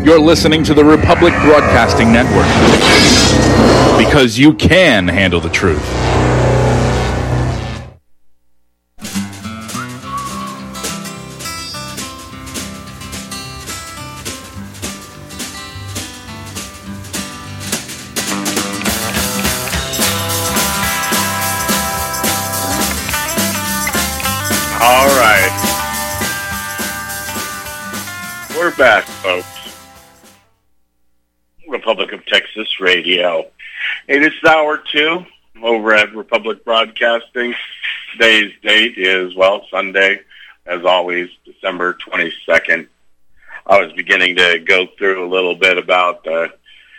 You're listening to the Republic Broadcasting Network. Because you can handle the truth. All right. We're back, folks. Republic of Texas Radio. It is hour 2 over at Republic Broadcasting. Today's date is, Sunday, as always, December 22nd. I was beginning to go through a little bit about this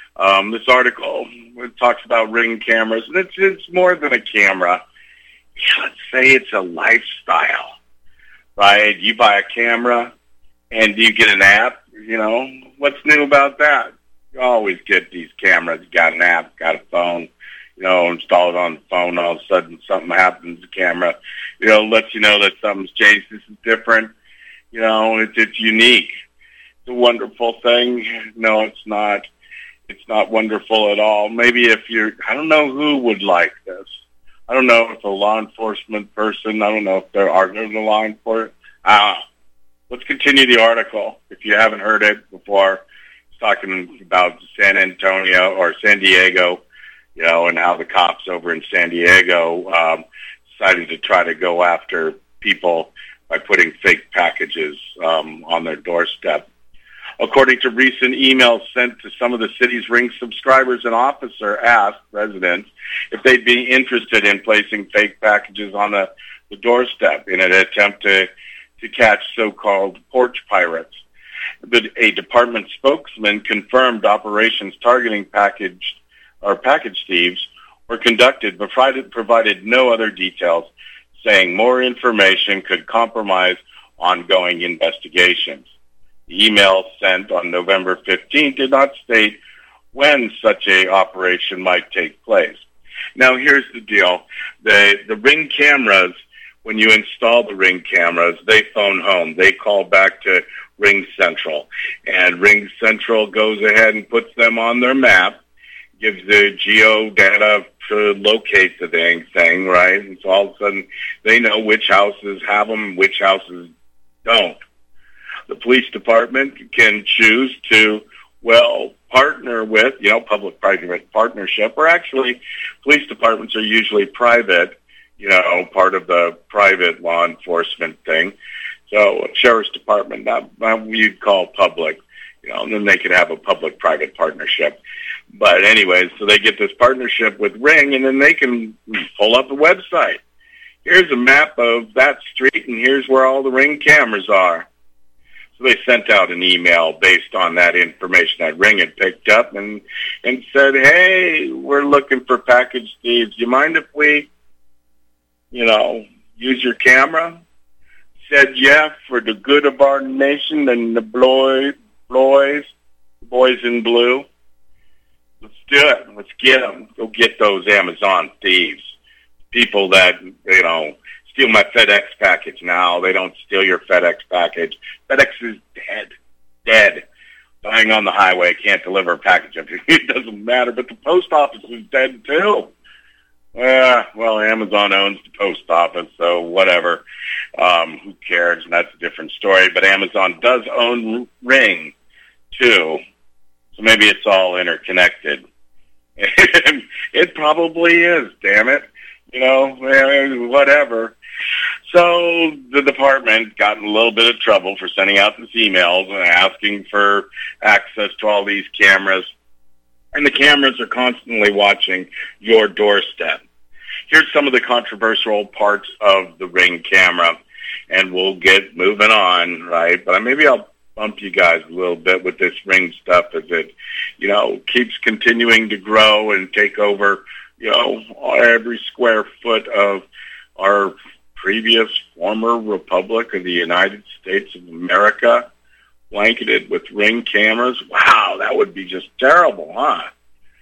article. It talks about Ring cameras, and it's more than a camera. Let's say it's a lifestyle, right? You buy a camera, and you get an app. What's new about that? You always get these cameras. You got an app, got a phone, install it on the phone. All of a sudden, something happens to the camera. Lets you know that something's changed. This is different. It's unique. It's a wonderful thing. No, it's not. It's not wonderful at all. Maybe I don't know who would like this. I don't know if a law enforcement person, I don't know if there are the law enforcement. Let's continue the article. If you haven't heard it before, it's talking about San Antonio or San Diego, and how the cops over in San Diego decided to try to go after people by putting fake packages on their doorstep. According to recent emails sent to some of the city's Ring subscribers, an officer asked residents if they'd be interested in placing fake packages on the doorstep in an attempt to catch so-called porch pirates. But a department spokesman confirmed operations targeting package thieves were conducted, but provided no other details, saying more information could compromise ongoing investigations. The email sent on November 15th did not state when such a operation might take place. Now, here's the deal. The Ring cameras, when you install the Ring cameras, they phone home. They call back to Ring Central. And Ring Central goes ahead and puts them on their map, gives the geo data to locate the dang thing, right? And so all of a sudden they know which houses have them, which houses don't. The police department can choose to, partner with, public-private partnership, or actually police departments are usually private, part of the private law enforcement thing. So sheriff's department, that you'd call public, and then they could have a public-private partnership. But anyways, so they get this partnership with Ring, and then they can pull up a website. Here's a map of that street, and here's where all the Ring cameras are. So they sent out an email based on that information that Ring had picked up and said, hey, we're looking for package thieves. Do you mind if we, use your camera? Said, yeah, for the good of our nation and the boys in blue. Let's do it. Let's get them. Go get those Amazon thieves. People that, steal my FedEx package. No, they don't steal your FedEx package. FedEx is dead. Dying on the highway, can't deliver a package. It doesn't matter, but the post office is dead too. Amazon owns the post office, so whatever. Who cares? And that's a different story. But Amazon does own Ring too, so maybe it's all interconnected. It probably is, damn it. Whatever. So the department got in a little bit of trouble for sending out these emails and asking for access to all these cameras. And the cameras are constantly watching your doorstep. Here's some of the controversial parts of the Ring camera, and we'll get moving on, right? But maybe I'll bump you guys a little bit with this Ring stuff as it, keeps continuing to grow and take over, every square foot of our previous former Republic of the United States of America, blanketed with Ring cameras. Wow, that would be just terrible, huh?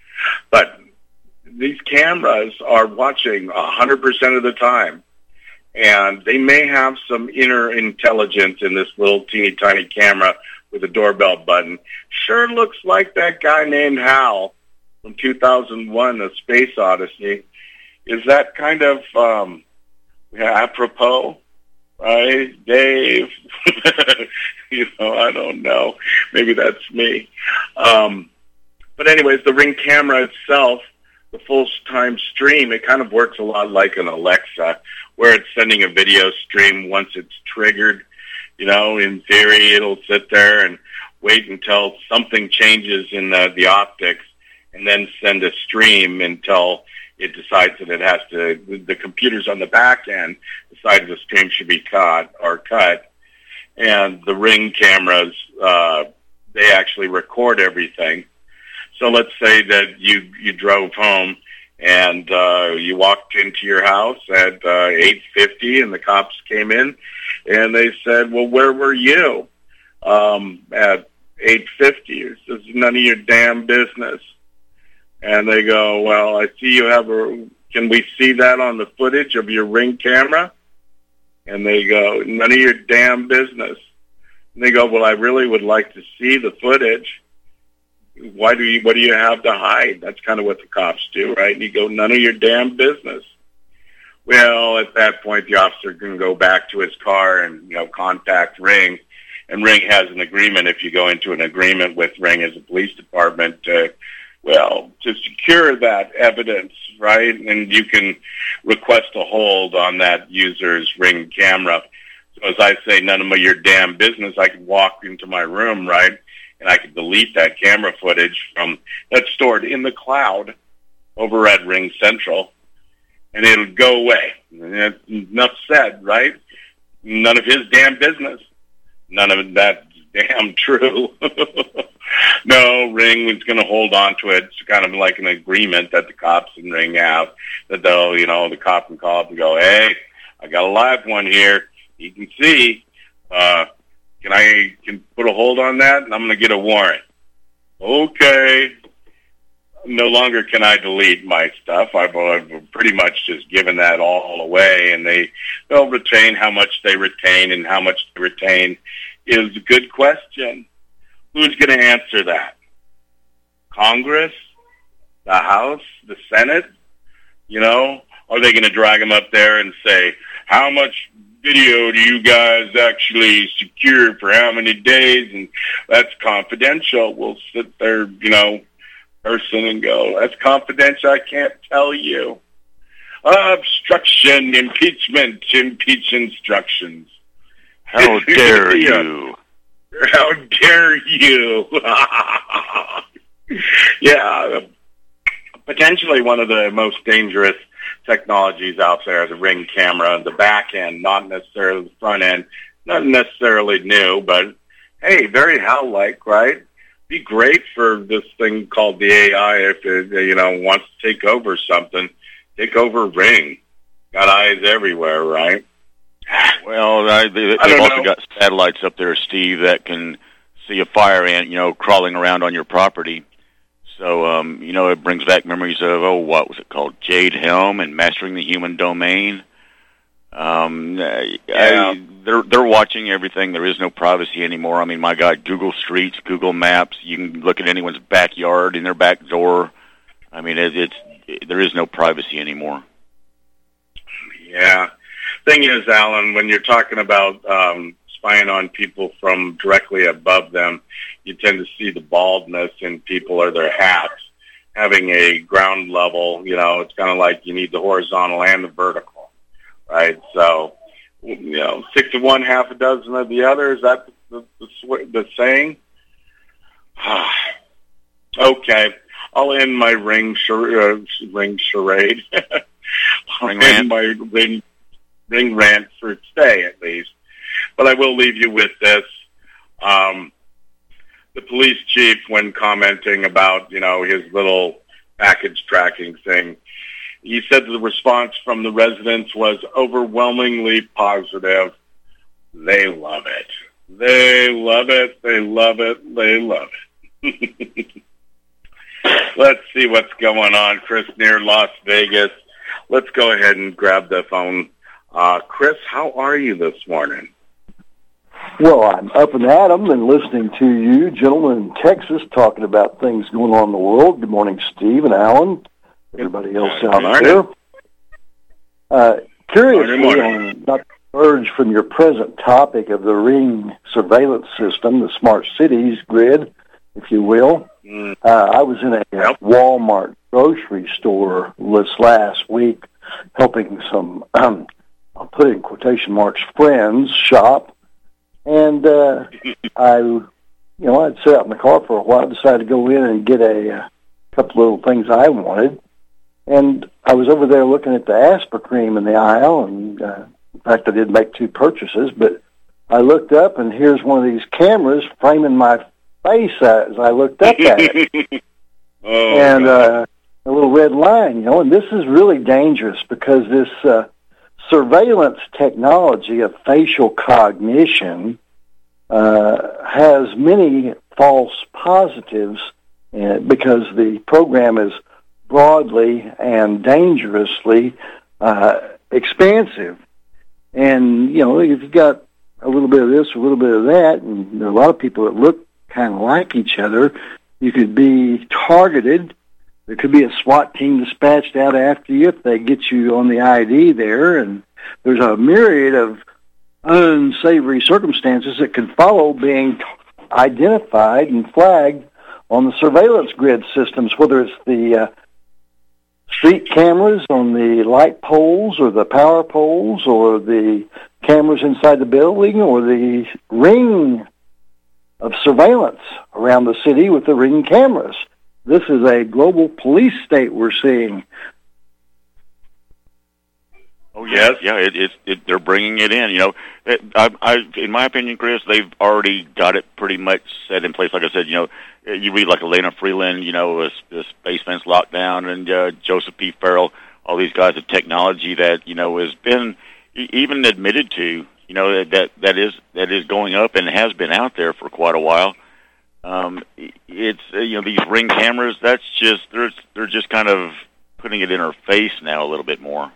But these cameras are watching 100% of the time. And they may have some inner intelligence in this little teeny tiny camera with a doorbell button. Sure looks like that guy named Hal from 2001, A Space Odyssey. Is that kind of apropos? Right, Dave? I don't know. Maybe that's me. But anyways, the Ring camera itself, the full-time stream, it kind of works a lot like an Alexa, where it's sending a video stream once it's triggered. In theory, it'll sit there and wait until something changes in the optics and then send a stream until it decides that it has to, the computers on the back end decide the stream should be cut. And the Ring cameras, they actually record everything. So let's say that you drove home and you walked into your house at 8:50 and the cops came in and they said, well, where were you at 8:50? It says, none of your damn business. And they go, well, I see you have can we see that on the footage of your Ring camera? And they go, none of your damn business. And they go, well, I really would like to see the footage. What do you have to hide? That's kind of what the cops do, right? And you go, none of your damn business. Well, at that point, the officer can go back to his car and, contact Ring. And Ring has an agreement. If you go into an agreement with Ring as a police department, to secure that evidence, right? And you can request a hold on that user's Ring camera. So as I say, none of your damn business, I could walk into my room, right? And I could delete that camera footage that's stored in the cloud over at Ring Central, and it'll go away. Enough said, right? None of his damn business. None of that's damn true. No, Ring is going to hold on to it. It's kind of like an agreement that the cops and Ring have, that they'll, the cop can call up and go, hey, I got a live one here. You can see, can put a hold on that, and I'm going to get a warrant. Okay. No longer can I delete my stuff. I've pretty much just given that all away, and they'll retain how much they retain, and how much they retain is a good question. Who's going to answer that? Congress? The House? The Senate? Are they going to drag them up there and say, how much video do you guys actually secure for how many days? And that's confidential. We'll sit there, person and go, that's confidential. I can't tell you. Obstruction, impeachment, impeach instructions. How dare you? How dare you? Yeah. Potentially one of the most dangerous technologies out there is a Ring camera. The back end, not necessarily the front end, not necessarily new, but hey, very HAL-like, right? Be great for this thing called the AI if it, wants to take over something. Take over Ring. Got eyes everywhere, right? Well, they've also got satellites up there, Steve, that can see a fire ant, crawling around on your property. So, it brings back memories of, what was it called? Jade Helm and Mastering the Human Domain. Yeah. They're watching everything. There is no privacy anymore. I mean, my God, Google Streets, Google Maps, you can look at anyone's backyard in their back door. I mean, there is no privacy anymore. Yeah. Thing is, Alan, when you're talking about spying on people from directly above them, you tend to see the baldness in people or their hats having a ground level. It's kind of like you need the horizontal and the vertical, right? So, 6 of one, half a dozen of the other. Is that the saying? Okay, I'll end my ring charade. Ring rant. My ring rant for today, at least. But I will leave you with this. The police chief, when commenting about, his little package tracking thing, he said the response from the residents was overwhelmingly positive. They love it. They love it. They love it. They love it. Let's see what's going on, Chris, near Las Vegas. Let's go ahead and grab the phone. Chris, how are you this morning? Well, I'm up and at 'em and listening to you gentlemen in Texas talking about things going on in the world. Good morning, Steve and Alan, everybody else out there. Curiously, on not to diverge from your present topic of the Ring surveillance system, the smart cities grid, if you will, I was in a Walmart grocery store this last week helping some, I'll put it in quotation marks, friends shop. And I'd sit out in the car for a while, decided to go in and get a couple little things I wanted. And I was over there looking at the Aspercream in the aisle, and in fact, I did make 2 purchases, but I looked up, and here's one of these cameras framing my face as I looked up at it. A little red line, and this is really dangerous because this surveillance technology of facial cognition has many false positives because the program is broadly and dangerously expansive. And, if you've got a little bit of this, a little bit of that, and there are a lot of people that look kind of like each other, you could be targeted. There could be a SWAT team dispatched out after you if they get you on the ID there, and there's a myriad of unsavory circumstances that could follow being identified and flagged on the surveillance grid systems, whether it's the street cameras on the light poles or the power poles or the cameras inside the building or the ring of surveillance around the city with the Ring cameras. This is a global police state we're seeing. Oh yes, yeah. They're bringing it in. In my opinion, Chris, they've already got it pretty much set in place. Like I said, you read like Elena Freeland, the Space Fence Lockdown, and Joseph P. Farrell, all these guys of technology that has been even admitted to. That is going up and has been out there for quite a while. It's these Ring cameras. That's just they're just kind of putting it in our face now a little bit more.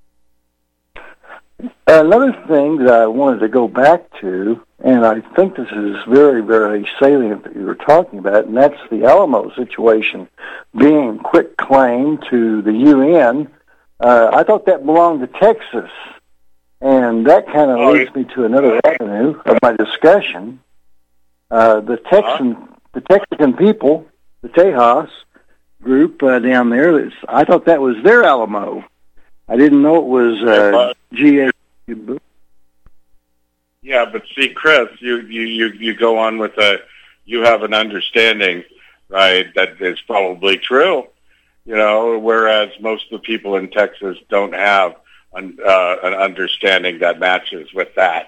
Another thing that I wanted to go back to, and I think this is very, very salient that you were talking about, and that's the Alamo situation being quick claim to the UN. I thought that belonged to Texas, and that kind of leads me to another avenue of my discussion. The Texican people, the Tejas group down there, I thought that was their Alamo. I didn't know it was GA. Yeah, but see, Chris, you go on with you have an understanding, right, that is probably true, whereas most of the people in Texas don't have an understanding that matches with that.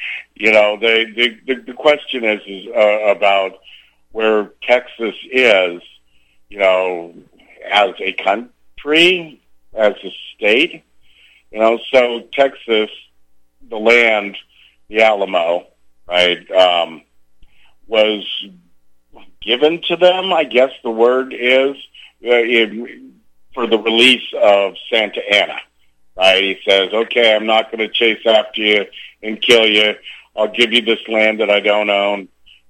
The question is about where Texas is, as a country, as a state. So Texas, the land, the Alamo, right, was given to them, I guess the word is, for the release of Santa Anna, right? He says, okay, I'm not going to chase after you and kill you. I'll give you this land that I don't own,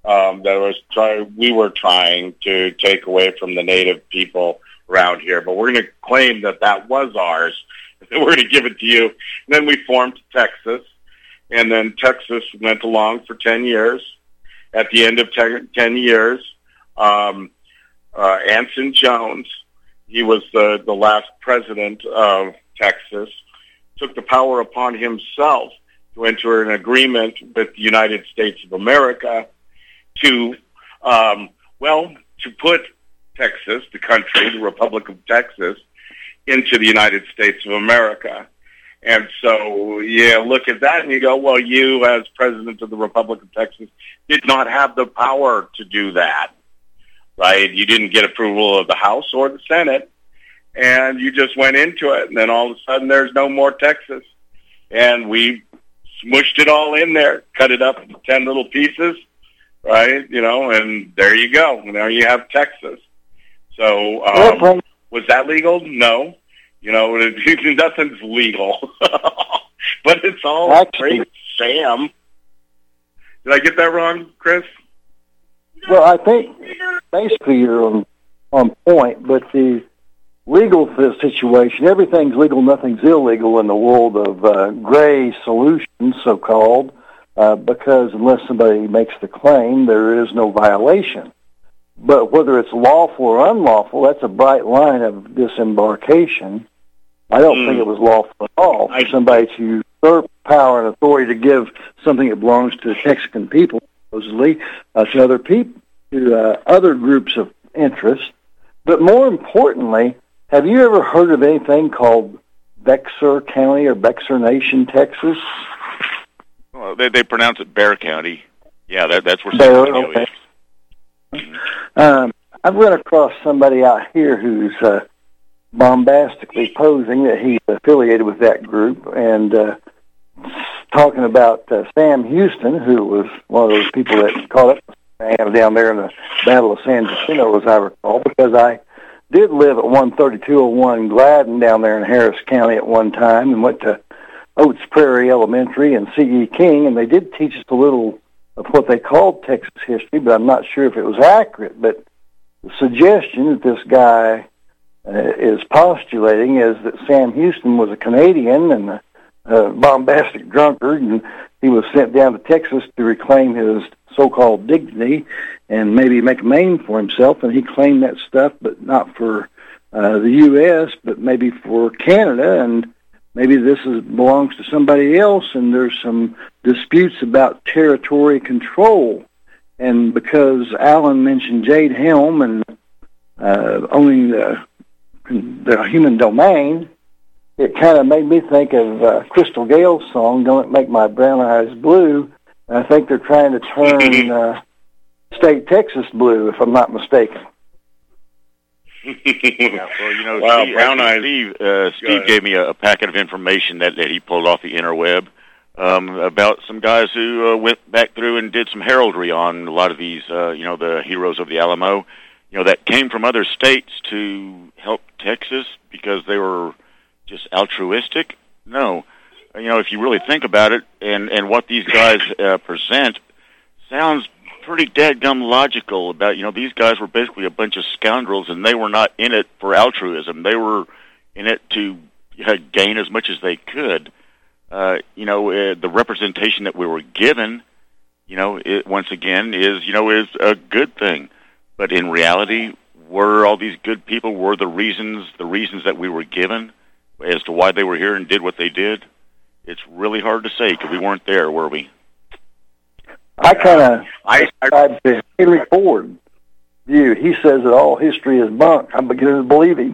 we were trying to take away from the native people around here, but we're going to claim that was ours. We're going to give it to you. And then we formed Texas, and then Texas went along for 10 years. At the end of 10 years, Anson Jones, he was the last president of Texas, took the power upon himself to enter an agreement with the United States of America to put Texas, the country, the Republic of Texas, into the United States of America. And so, look at that and you go, well, you as president of the Republic of Texas did not have the power to do that, right? You didn't get approval of the House or the Senate, and you just went into it. And then all of a sudden there's no more Texas. And we smushed it all in there, cut it up into 10 little pieces, right? And there you go. Now you have Texas. So, was that legal? No. Nothing's legal. But it's all great, Sam. Did I get that wrong, Chris? Well, I think basically you're on point, but the legal situation, everything's legal, nothing's illegal in the world of gray solutions, so-called, because unless somebody makes the claim, there is no violation. But whether it's lawful or unlawful, that's a bright line of disembarkation. I don't think it was lawful at all for somebody to usurp power and authority to give something that belongs to the Texican people, supposedly, to other people, to other groups of interest. But more importantly, have you ever heard of anything called Bexar County or Bexar Nation, Texas? Well, they pronounce it Bear County. Yeah, that's where Bear, okay. I've run across somebody out here who's bombastically posing that he's affiliated with that group and talking about Sam Houston, who was one of those people that caught up down there in the Battle of San Jacinto, as I recall, because I did live at 13201 Gladden down there in Harris County at one time and went to Oates Prairie Elementary and C.E. King, and they did teach us a little of what they called Texas history, but I'm not sure if it was accurate. But the suggestion that this guy is postulating is that Sam Houston was a Canadian and a bombastic drunkard, and he was sent down to Texas to reclaim his so-called dignity and maybe make a name for himself, and he claimed that stuff, but not for the U.S., but maybe for Canada, and maybe this belongs to somebody else, and there's some disputes about territory control. And because Alan mentioned Jade Helm and owning the human domain, it kind of made me think of Crystal Gale's song, Don't It Make My Brown Eyes Blue. And I think they're trying to turn state Texas blue, if I'm not mistaken. Yeah, well, Steve gave me a packet of information that he pulled off the interweb about some guys who went back through and did some heraldry on a lot of these, the heroes of the Alamo, that came from other states to help Texas because they were just altruistic. No. If you really think about it, and what these guys present sounds pretty dadgum logical about, these guys were basically a bunch of scoundrels, and they were not in it for altruism. They were in it to gain as much as they could. The representation that we were given, once again, is a good thing. But in reality, were all these good people, were the reasons that we were given as to why they were here and did what they did? It's really hard to say because we weren't there, were we? I kind of subscribe to Henry Ford view. He says that all history is bunk. I'm beginning to believe him.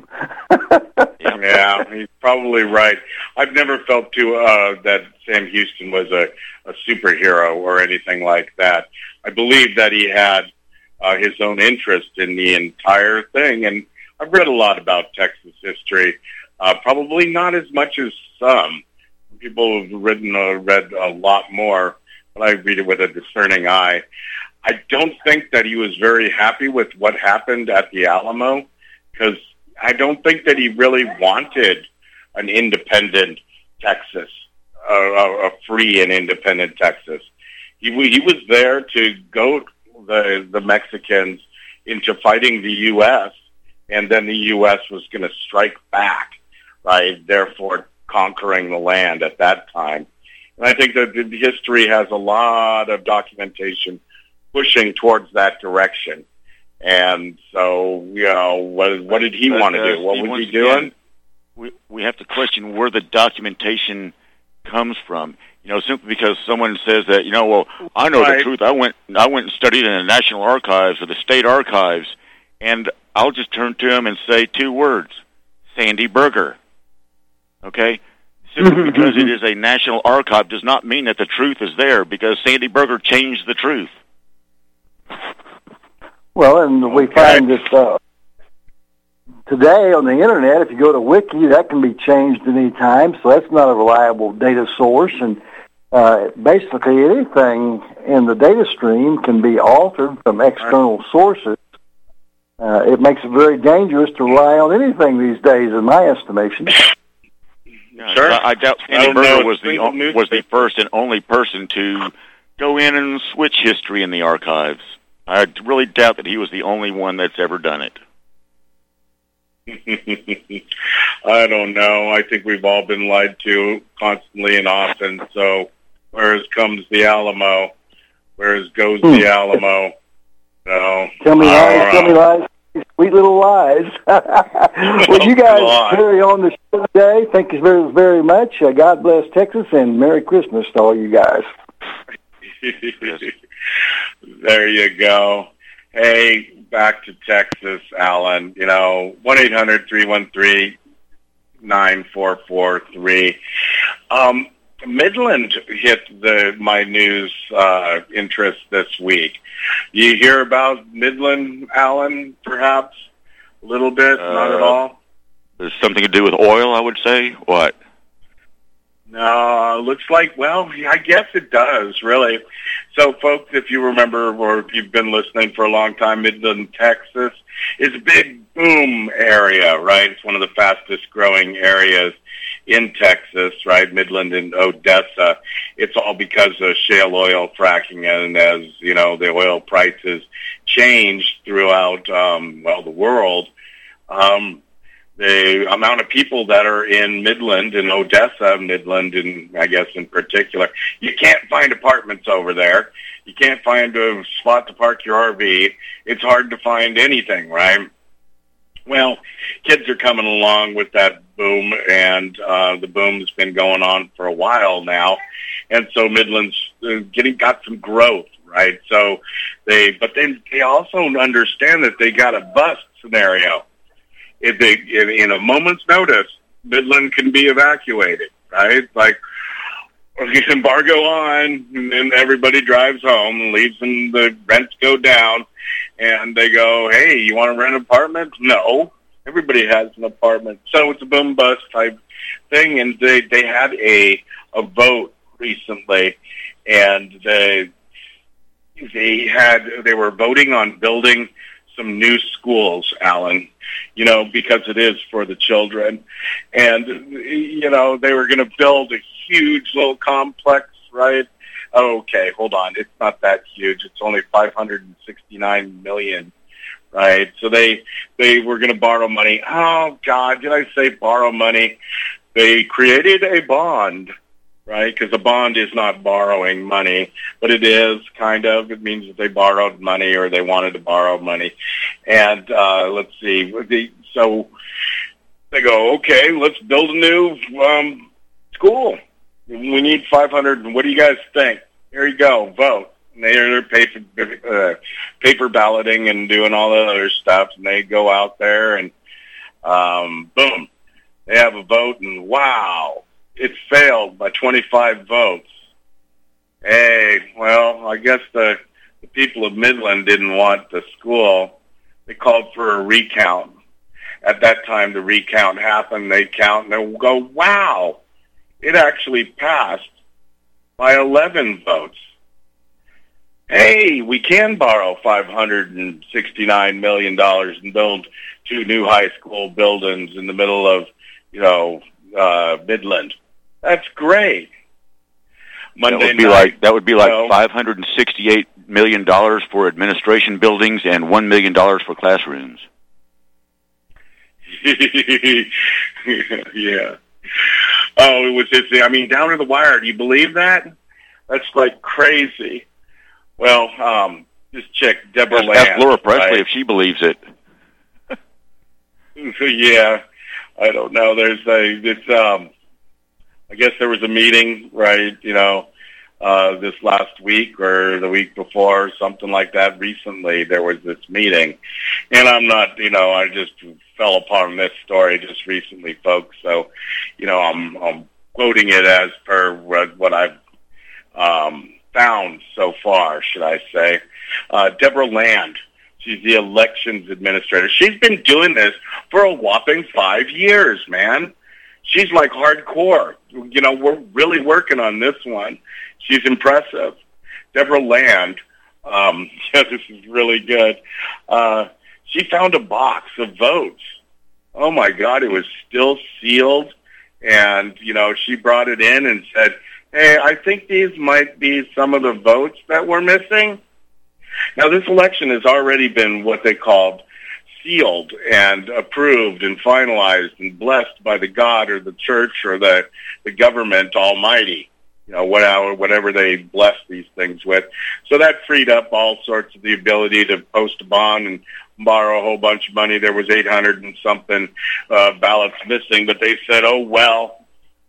Yeah, he's probably right. I've never felt that Sam Houston was a superhero or anything like that. I believe that he had his own interest in the entire thing, and I've read a lot about Texas history. Probably not as much as some. People have read a lot more, but I read it with a discerning eye. I don't think that he was very happy with what happened at the Alamo, because I don't think that he really wanted an independent Texas, a free and independent Texas. He was there to goad the Mexicans into fighting the U.S., and then the U.S. was going to strike back, right? Therefore, conquering the land at that time. And I think that the history has a lot of documentation pushing towards that direction. And so, what did he want to do? What was he doing? We have to question where the documentation comes from. Simply because someone says that, well, I know the truth. I went and studied in the National Archives or the State Archives, and I'll just turn to him and say two words: Sandy Berger. Okay? Simply because it is a national archive does not mean that the truth is there, because Sandy Berger changed the truth. Well, and we find that today on the Internet, if you go to Wiki, that can be changed at any time, so that's not a reliable data source. And basically anything in the data stream can be altered from external sources. It makes it very dangerous to rely on anything these days, in my estimation. Sure. I doubt Sandy Berger was the first and only person to go in and switch history in the archives. I really doubt that he was the only one that's ever done it. I don't know. I think we've all been lied to constantly and often. So, whereas comes the Alamo, whereas goes the Alamo. No. Tell me lies. Sweet little lies. Well, you guys carry on the show today. Thank you very, very much. God bless Texas, and Merry Christmas to all you guys. There you go. Hey, back to Texas, Alan. 1-800-313-9443. Midland hit my news interest this week. You hear about Midland, Alan, perhaps? A little bit? Not at all? There's something to do with oil, I would say. What? No, looks like, well, I guess it does, really. So, folks, if you remember or if you've been listening for a long time, Midland, Texas is a big boom area, right? It's one of the fastest growing areas in Texas, right? Midland and Odessa. It's all because of shale oil fracking, and as, the oil prices changed throughout, the world, the amount of people that are in Midland and Odessa, Midland, and I guess in particular, you can't find apartments over there. You can't find a spot to park your RV. It's hard to find anything, right? Well, kids are coming along with that boom, and the boom's been going on for a while now, and so Midland's got some growth, right? So they also understand that they got a bust scenario. If in a moment's notice, Midland can be evacuated, right? Like, embargo on, and then everybody drives home and leaves, and the rents go down, and they go, hey, you want to rent an apartment? No. Everybody has an apartment. So it's a boom-bust type thing, and they had a vote recently, and they were voting on building some new schools, Alan, because it is for the children. And, they were going to build a huge little complex, right? Okay, hold on. It's not that huge. It's only $569 million, right? So they were going to borrow money. Oh, God, did I say borrow money? They created a bond, right? Because a bond is not borrowing money, but it is kind of. It means that they borrowed money or they wanted to borrow money. And let's see. So they go, okay, let's build a new school. We need 500. And what do you guys think? Here you go, vote. And they're paper balloting and doing all the other stuff. And they go out there and boom, they have a vote, and wow, it failed by 25 votes. Hey, well, I guess the people of Midland didn't want the school. They called for a recount. At that time, the recount happened. They count, and they go, wow, it actually passed by 11 votes. Hey, we can borrow $569 million and build 2 new high school buildings in the middle of, Midland. That's great. That would be like $568 million for administration buildings and $1 million for classrooms. Yeah. Oh, it was just, down to the wire. Do you believe that? That's like crazy. Well, this chick, Deborah Land. Ask Laura Presley, right? If she believes it. Yeah. I don't know. I guess there was a meeting, right, this last week or the week before, something like that. Recently, there was this meeting. And I'm not, I just fell upon this story just recently, folks. So, I'm quoting it as per what I've found so far, should I say. Deborah Land. She's the elections administrator. She's been doing this for a whopping 5 years, man. She's like hardcore. We're really working on this one. She's impressive. Deborah Land, this is really good. She found a box of votes. Oh, my God, it was still sealed And, you know, she brought it in and said, hey, I think these might be some of the votes that we're missing. Now, this election has already been what they called sealed and approved and finalized and blessed by the God or the church or the government almighty, you know, whatever they bless these things with. So that freed up all sorts of the ability to post a bond and borrow a whole bunch of money. There was 800 and something ballots missing, but they said, oh, well.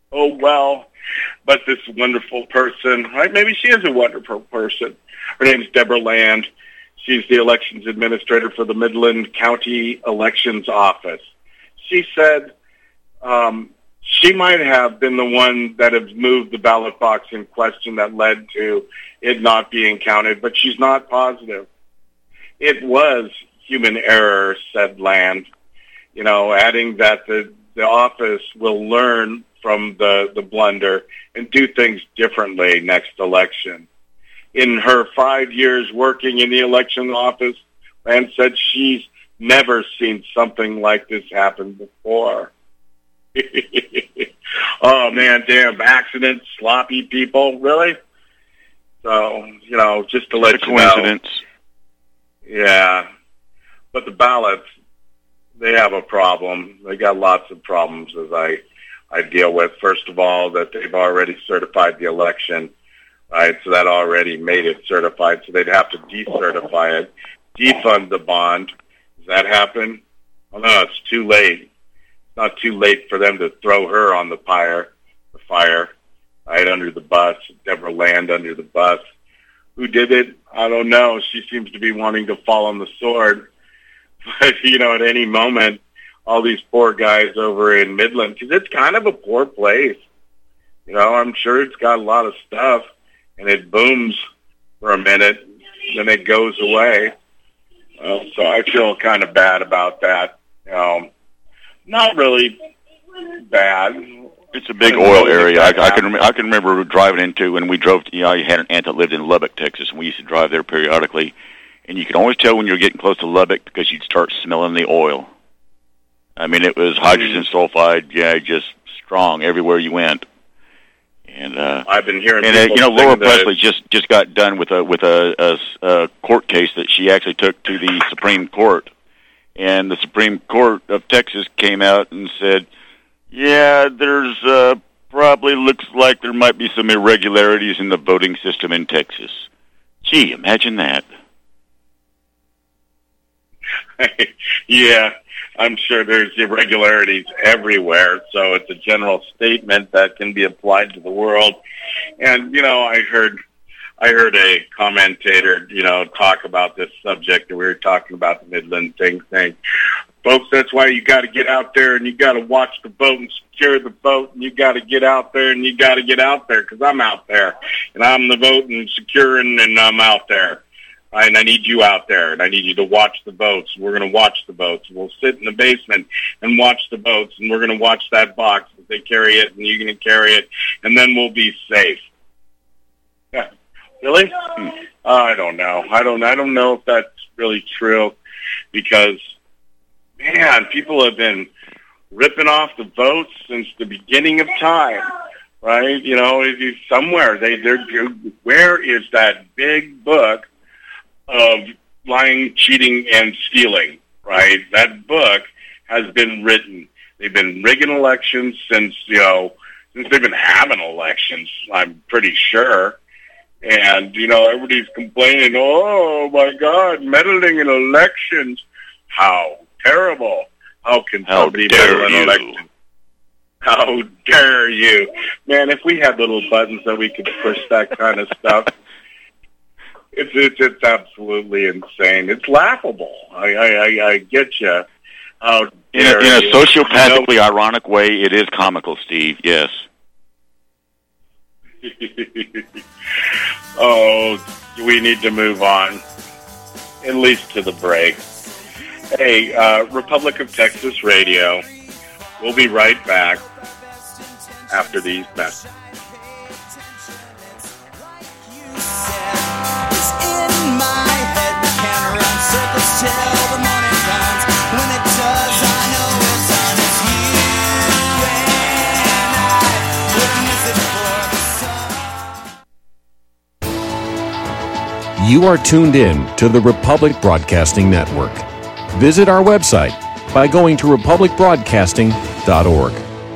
But this wonderful person, right? Maybe she is a wonderful person. Her name's Deborah Land. She's the elections administrator for the Midland County Elections Office. She said she might have been the one that has moved the ballot box in question that led to it not being counted, but she's not positive. It was human error, said Land, you know, adding that the office will learn from the blunder and do things differently next election. In her 5 years working in the election office, Land said she's never seen something like this happen before. Oh, man, damn, accidents, sloppy people, really? So, you know, just to let you know. Coincidence. Yeah. But the ballots, they have a problem. They got lots of problems as I deal with. First of all, that they've already certified the election, right? So that already made it certified. So they'd have to decertify it, defund the bond. Does that happen? Oh, no, it's too late. It's not too late for them to throw her on the fire, right, under the bus, Deborah Land under the bus. Who did it? I don't know. She seems to be wanting to fall on the sword. But, you know, at any moment, all these poor guys over in Midland, because it's kind of a poor place. You know, I'm sure it's got a lot of stuff, and it booms for a minute, then it goes away. So I feel kind of bad about that. Not really bad. It's a big oil area. I can remember driving into when we drove. You know, I had an aunt that lived in Lubbock, Texas, and we used to drive there periodically. And you could always tell when you were getting close to Lubbock because you'd start smelling the oil. I mean, it was hydrogen sulfide, yeah, just strong everywhere you went. And I've been hearing. And you know, Laura Presley just got done with a court case that she actually took to the Supreme Court, and the Supreme Court of Texas came out and said, yeah, there's probably looks like there might be some irregularities in the voting system in Texas. Gee, imagine that. Yeah, I'm sure there's irregularities everywhere, so it's a general statement that can be applied to the world. And, you know, I heard a commentator, you know, talk about this subject, and we were talking about the Midland thing, saying, folks, that's why you got to get out there and you got to watch the vote and secure the vote, and you got to get out there and you got to get out there, because I'm out there, and I'm the vote and securing, and I'm out there. And I need you out there, and I need you to watch the votes. We're going to watch the votes. We'll sit in the basement and watch the votes, and we're going to watch that box as they carry it, and you're going to carry it, and then we'll be safe. Yeah. Really? I don't know. I don't know if that's really true, because, man, people have been ripping off the votes since the beginning of time, right? You know, somewhere they're where is that big book of lying, cheating, and stealing, right? That book has been written. They've been rigging elections since they've been having elections, I'm pretty sure. And, you know, everybody's complaining, oh, my God, meddling in elections. How terrible. How can somebody meddle in elections? How dare you? Man, if we had little buttons that we could push that kind of stuff, It's absolutely insane. It's laughable. I get you. How dare in a sociopathically ironic way, it is comical, Steve. Yes. Oh, we need to move on, at least to the break. Hey, Republic of Texas Radio. We'll be right back after these messages. Till the morning comes. When it does, I know it's on. It's you and You are tuned in to the Republic Broadcasting Network. Visit our website by going to republicbroadcasting.org.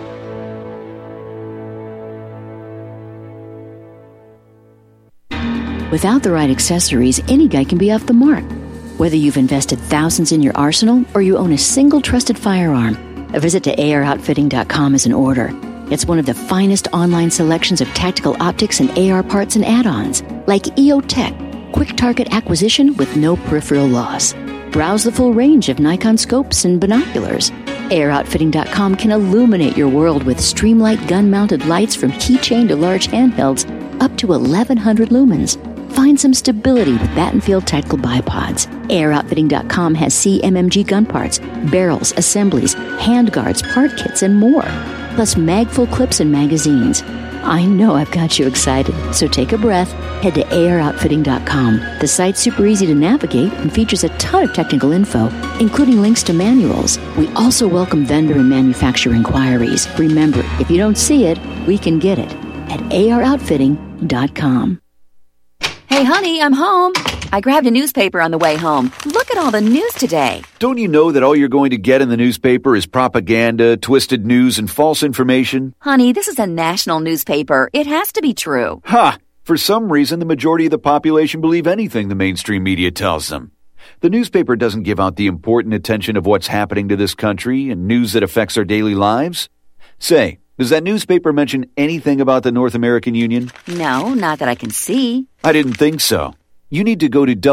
Without the right accessories, any guy can be off the mark. Whether you've invested thousands in your arsenal or you own a single trusted firearm, a visit to AROutfitting.com is in order. It's one of the finest online selections of tactical optics and AR parts and add-ons, like EOTech, quick target acquisition with no peripheral loss. Browse the full range of Nikon scopes and binoculars. AROutfitting.com can illuminate your world with Streamlight gun-mounted lights from keychain to large handhelds up to 1,100 lumens. Find some stability with Battenfield Tactical Bipods. AROutfitting.com has CMMG gun parts, barrels, assemblies, handguards, part kits, and more. Plus mag-full clips and magazines. I know I've got you excited, so take a breath. Head to AROutfitting.com. The site's super easy to navigate and features a ton of technical info, including links to manuals. We also welcome vendor and manufacturer inquiries. Remember, if you don't see it, we can get it at AROutfitting.com. Hey, honey, I'm home. I grabbed a newspaper on the way home. Look at all the news today. Don't you know that all you're going to get in the newspaper is propaganda, twisted news, and false information? Honey, this is a national newspaper. It has to be true. Ha! For some reason, the majority of the population believe anything the mainstream media tells them. The newspaper doesn't give out the important attention of what's happening to this country and news that affects our daily lives. Say, does that newspaper mention anything about the North American Union? No, not that I can see. I didn't think so. You need to go to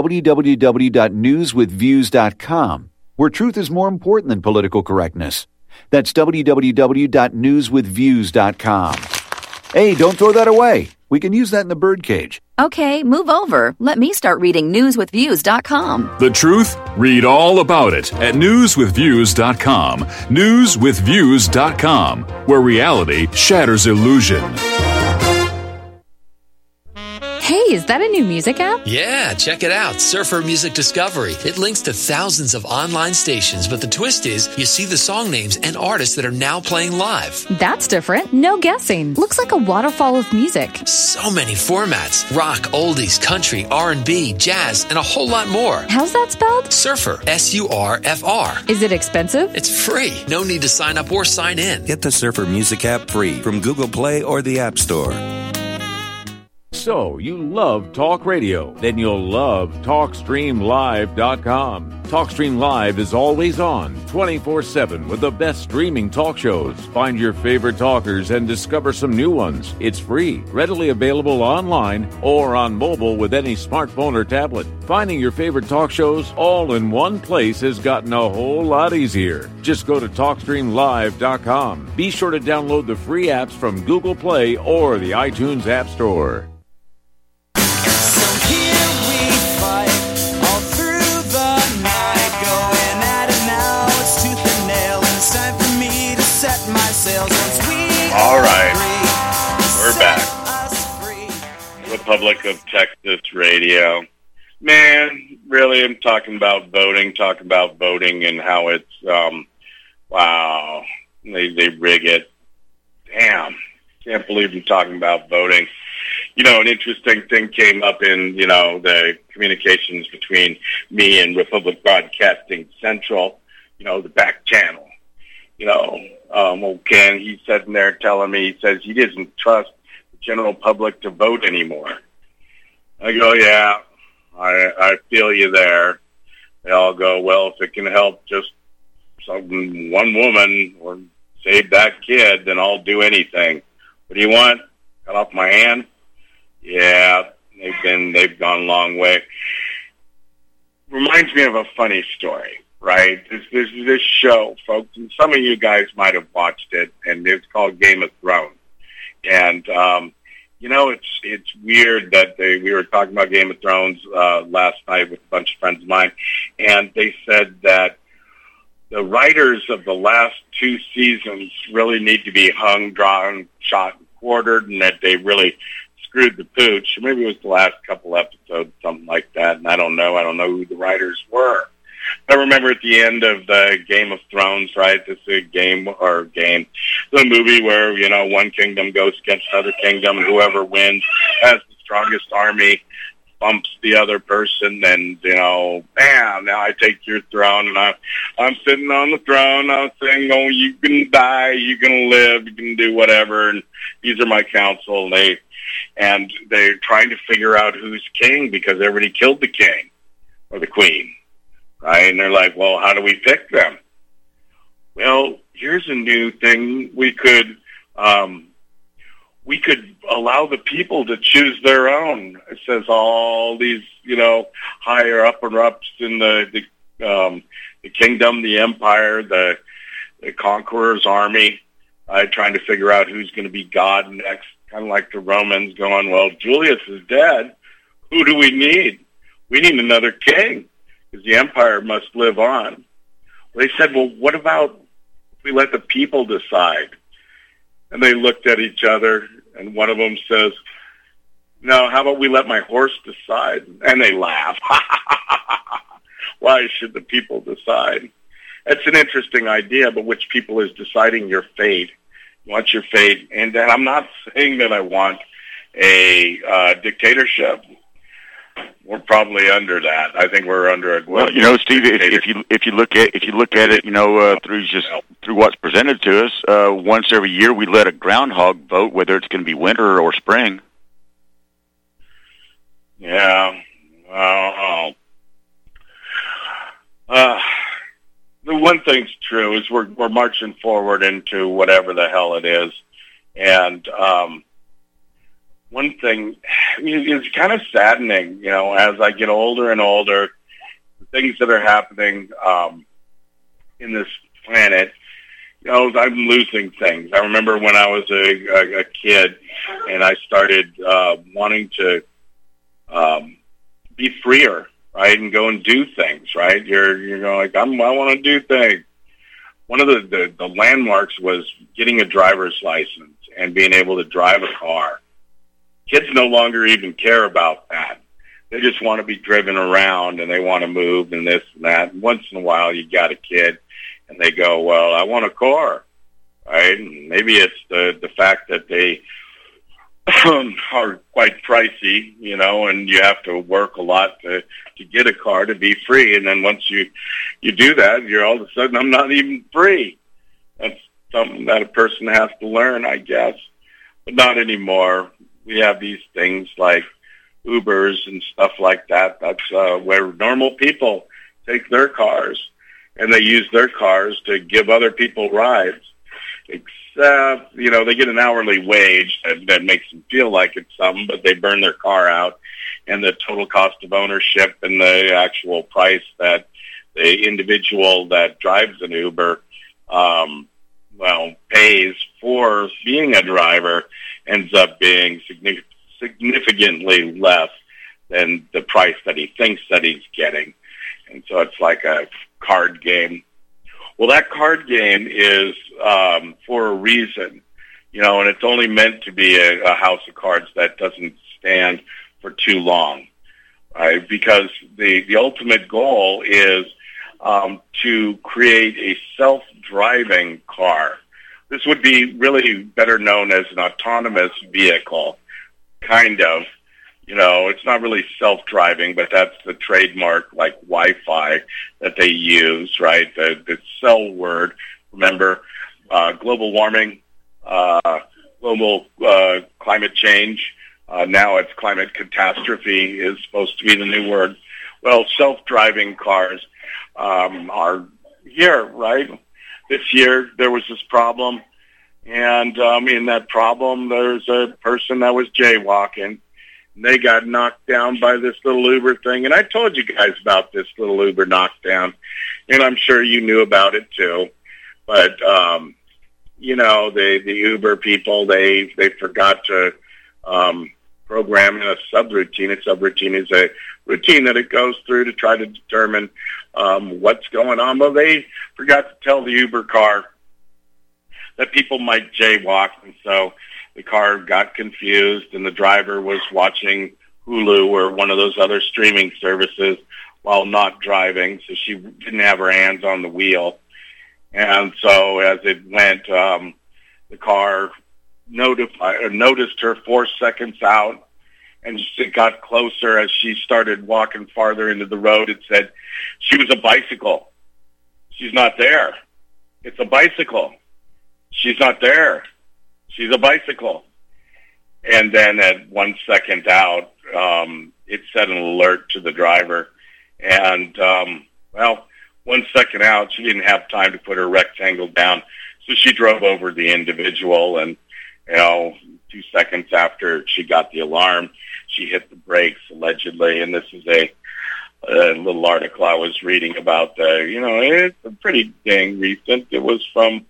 www.newswithviews.com, where truth is more important than political correctness. That's www.newswithviews.com. Hey, don't throw that away. We can use that in the birdcage. Okay, move over. Let me start reading newswithviews.com. The truth? Read all about it at newswithviews.com. Newswithviews.com, where reality shatters illusion. Hey, is that a new music app? Yeah, check it out. Surfer Music Discovery. It links to thousands of online stations, but the twist is you see the song names and artists that are now playing live. That's different. No guessing. Looks like a waterfall of music. So many formats. Rock, oldies, country, R&B, jazz, and a whole lot more. How's that spelled? Surfer. S-U-R-F-R. Is it expensive? It's free. No need to sign up or sign in. Get the Surfer Music app free from Google Play or the App Store. So, you love talk radio? Then you'll love TalkStreamLive.com. TalkStream Live is always on, 24/7, with the best streaming talk shows. Find your favorite talkers and discover some new ones. It's free, readily available online or on mobile with any smartphone or tablet. Finding your favorite talk shows all in one place has gotten a whole lot easier. Just go to TalkStreamLive.com. Be sure to download the free apps from Google Play or the iTunes App Store. All right, we're back. Republic of Texas Radio. Man, really, I'm talking about voting, and how it's, wow, they rig it. Damn, can't believe I'm talking about voting. You know, an interesting thing came up in, the communications between me and Republic Broadcasting Central, the back channel. Old Ken, he's sitting there telling me, he says he doesn't trust the general public to vote anymore. I go, yeah, I feel you there. They all go, well, if it can help just one woman or save that kid, then I'll do anything. What do you want? Cut off my hand? Yeah, they've gone a long way. Reminds me of a funny story. Right, this show, folks, and some of you guys might have watched it, and it's called Game of Thrones. And it's weird that we were talking about Game of Thrones last night with a bunch of friends of mine, and they said that the writers of the last two seasons really need to be hung, drawn, shot, and quartered, and that they really screwed the pooch. Maybe it was the last couple episodes, something like that. And I don't know who the writers were. I remember at the end of the Game of Thrones, right? This is the movie where, one kingdom goes against another kingdom, and whoever wins has the strongest army. bumps the other person, then, bam, now I take your throne, and I'm sitting on the throne. I'm saying, oh, you can die, you can live, you can do whatever, and these are my council, and they're trying to figure out who's king because everybody killed the king or the queen, right? And they're like, well, how do we pick them? Well, here's a new thing. We could allow the people to choose their own. It says all these, higher ups in the kingdom, the empire, the conqueror's army, trying to figure out who's going to be God next. Kind of like the Romans going, well, Julius is dead. Who do we need? We need another king because the empire must live on. They said, well, what about if we let the people decide? And they looked at each other, and one of them says, no, how about we let my horse decide? And they laugh. Why should the people decide? It's an interesting idea, but which people is deciding your fate? You want your fate. And I'm not saying that I want a dictatorship. We're probably under that. I think we're under a well. Steve, if you look at it, through what's presented to us, once every year we let a groundhog vote whether it's going to be winter or spring. Yeah. Well, the one thing's true is we're marching forward into whatever the hell it is, and one thing is kind of saddening, as I get older and older, the things that are happening in this planet, I'm losing things. I remember when I was a kid and I started wanting to be freer, right, and go and do things, right? You're going like, I want to do things. One of the landmarks was getting a driver's license and being able to drive a car. Kids no longer even care about that. They just want to be driven around and they want to move and this and that. And once in a while you got a kid and they go, well, I want a car, right? And maybe it's the fact that they are quite pricey, and you have to work a lot to get a car to be free. And then once you do that, you're all of a sudden, I'm not even free. That's something that a person has to learn, I guess, but not anymore. We have these things like Ubers and stuff like that. That's where normal people take their cars and they use their cars to give other people rides. Except, they get an hourly wage that makes them feel like it's something, but they burn their car out, and the total cost of ownership and the actual price that the individual that drives an Uber, pays for being a driver ends up being significantly less than the price that he thinks that he's getting. And so it's like a card game. Well, that card game is for a reason, and it's only meant to be a house of cards that doesn't stand for too long, right? Because the ultimate goal is to create a self-driving car. This would be really better known as an autonomous vehicle, kind of. It's not really self-driving, but that's the trademark, like Wi-Fi, that they use, right? The cell word, remember, global warming, global climate change. Now it's climate catastrophe is supposed to be the new word. Well, self-driving cars are here, right? This year there was this problem, and in that problem there's a person that was jaywalking. They got knocked down by this little Uber thing. And I told you guys about this little Uber knockdown, and I'm sure you knew about it too. But, the Uber people, they forgot to program in a subroutine. A subroutine is a routine that it goes through to try to determine what's going on. Well, they forgot to tell the Uber car that people might jaywalk, and so the car got confused, and the driver was watching Hulu or one of those other streaming services while not driving, so she didn't have her hands on the wheel. And so as it went, the car noticed her 4 seconds out, And it got closer as she started walking farther into the road. It said she was a bicycle. She's not there. It's a bicycle. She's not there. She's a bicycle. And then at 1 second out, it set an alert to the driver. And, 1 second out, she didn't have time to put her rectangle down. So she drove over the individual, and, 2 seconds after she got the alarm, she hit the brakes, allegedly. And this is a little article I was reading about. It's pretty dang recent. It was from...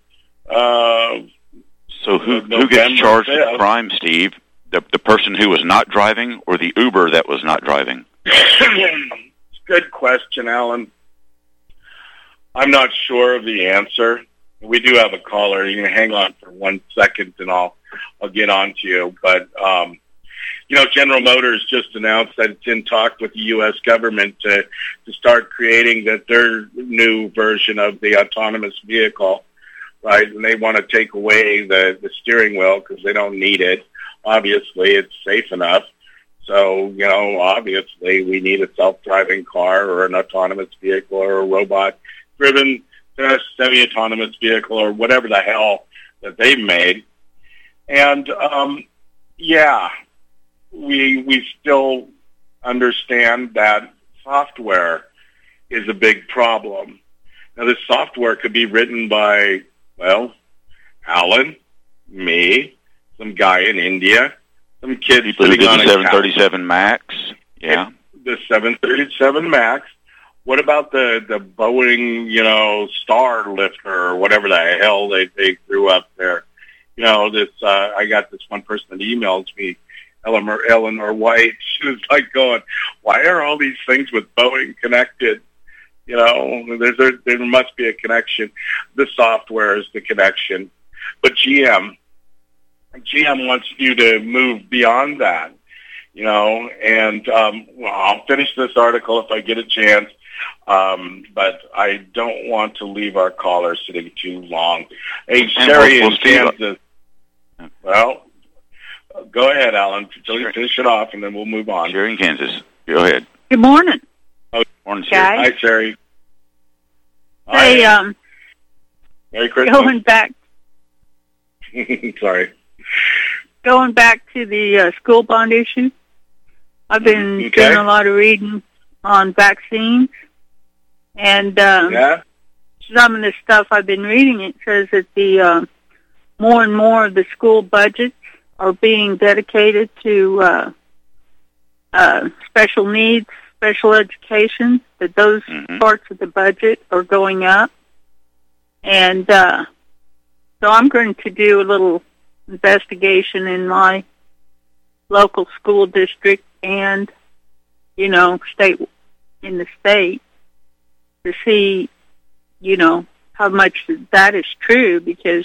So who gets charged with crime, Steve? The person who was not driving, or the Uber that was not driving? Good question, Alan. I'm not sure of the answer. We do have a caller. You can hang on for 1 second, and I'll get on to you. But General Motors just announced that it's in talk with the U.S. government to start creating their new version of the autonomous vehicle, right? And they want to take away the steering wheel because they don't need it. Obviously, it's safe enough. So, obviously we need a self-driving car or an autonomous vehicle or a robot-driven semi-autonomous vehicle or whatever the hell that they've made. And, we still understand that software is a big problem. Now, this software could be written by, Alan, me, some guy in India, some kid sitting on a 737 MAX. Yeah. The 737 MAX. What about the Boeing, Star Lifter or whatever the hell they threw up there? I got this one person that emails me, Eleanor White. She was like going, why are all these things with Boeing connected? There must be a connection. The software is the connection. But GM wants you to move beyond that, and I'll finish this article if I get a chance, but I don't want to leave our caller sitting too long. Hey, Sherry in Kansas. Well, go ahead, Alan. Finish it off, and then we'll move on. Sherry in Kansas. Go ahead. Good morning. Oh, morning, Sherry. Hi, Sherry. Hey, Merry Christmas. Going back. Sorry. Going back to the school bond issue, I've been doing a lot of reading on vaccines, and some of the stuff I've been reading, it says that the more and more of the school budgets are being dedicated to special needs, special education, that those parts of the budget are going up. And so I'm going to do a little investigation in my local school district and, state in the state to see, how much that is true, because,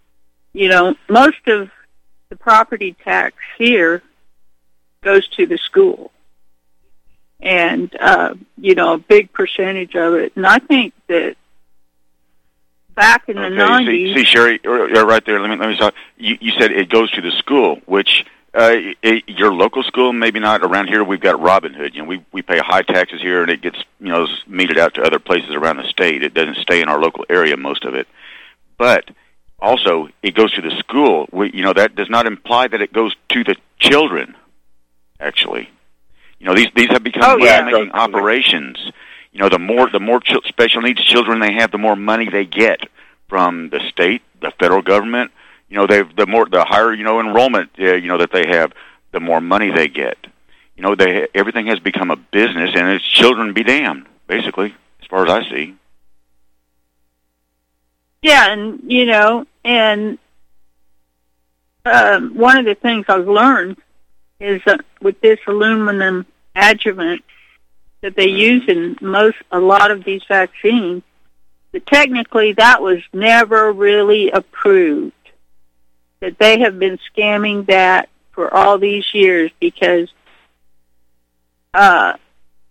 most of the property tax here goes to the school. And, a big percentage of it. And I think that back in the 90s... See, Sherry, right there, let me stop. You said it goes to the school, which your local school, maybe not. Around here, we've got Robin Hood. We pay high taxes here, and it gets, meted out to other places around the state. It doesn't stay in our local area, most of it. But also, it goes to the school. That does not imply that it goes to the children, actually. These have become money-making operations. The more special needs children they have, the more money they get from the state, the federal government. The higher enrollment that they have, the more money they get. Everything has become a business, and it's children be damned, basically, as far as I see. Yeah, and one of the things I've learned is that with this aluminum adjuvant that they use in a lot of these vaccines, that technically that was never really approved. That they have been scamming that for all these years because, that's